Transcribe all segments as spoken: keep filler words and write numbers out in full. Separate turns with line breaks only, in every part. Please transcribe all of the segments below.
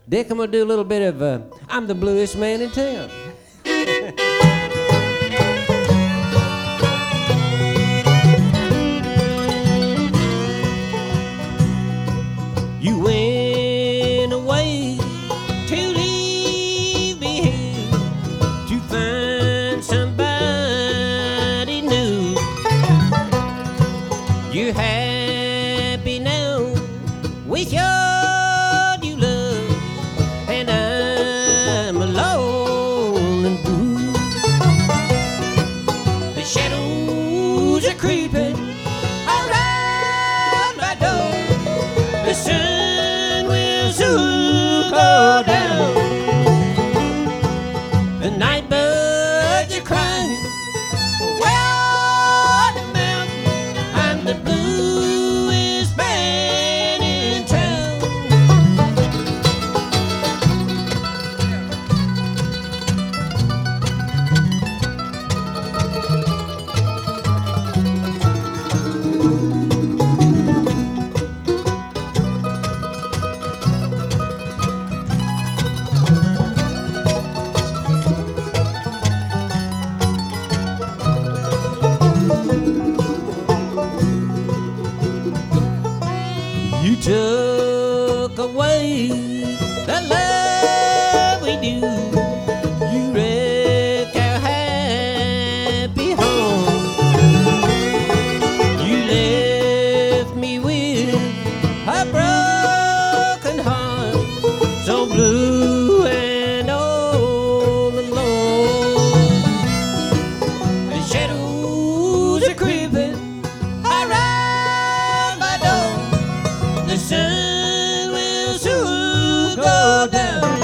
Dick, I'm gonna do a little bit of uh, I'm the bluest man in town. You went away to leave me here to find somebody new. You're happy now with your new love, and I'm alone and blue. The shadows are creeping around my door. The sun will soon go down. The night birds are crying way on the mountain. I'm the bluest man in town. You took away the love we knew. You wrecked our happy home. You left me with a broken heart, so blue and all alone. The shadows are creeping around my door. The sun will soon go down.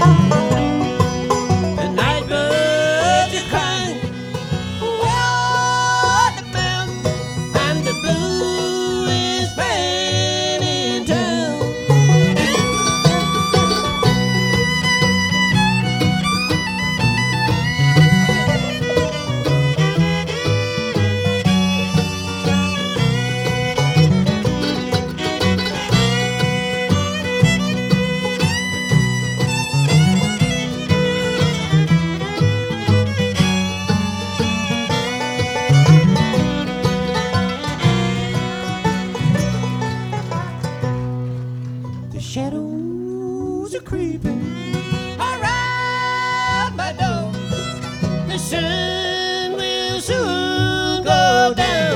The night birds are crying on the mountain. I'm the bluest man in town. The shadows are creeping around my door. The sun will soon go down.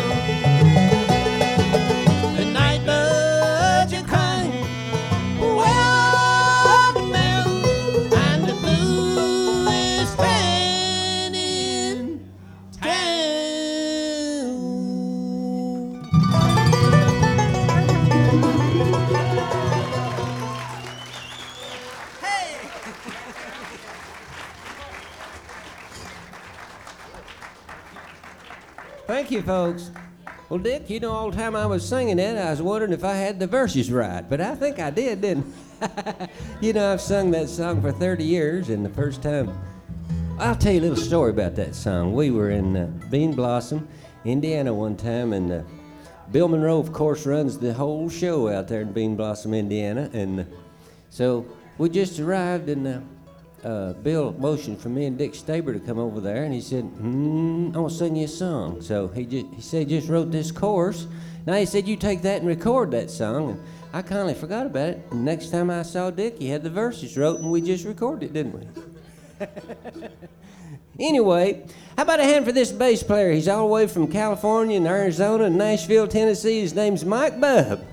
The night birds are crying way on the mountain. I'm the bluest man in town. Thank you, folks. Well, Dick, you know, all the time I was singing it, I was wondering if I had the verses right, but I think I did, didn't I? You know, I've sung that song for thirty years, and the first time, I'll tell you a little story about that song. We were in uh, Bean Blossom, Indiana one time, and uh, Bill Monroe, of course, runs the whole show out there in Bean Blossom, Indiana, and uh, so we just arrived, and uh, uh, Bill motioned for me and Dick Staber to come over there, and he said, hmm, I want to sing you a song. So he just, he said, just wrote this chorus. Now he said, you take that and record that song, and I kind of forgot about it. And next time I saw Dick, he had the verses wrote, and we just recorded it, didn't we? Anyway, how about a hand for this bass player? He's all the way from California and Arizona and Nashville, Tennessee. His name's Mike Bubb.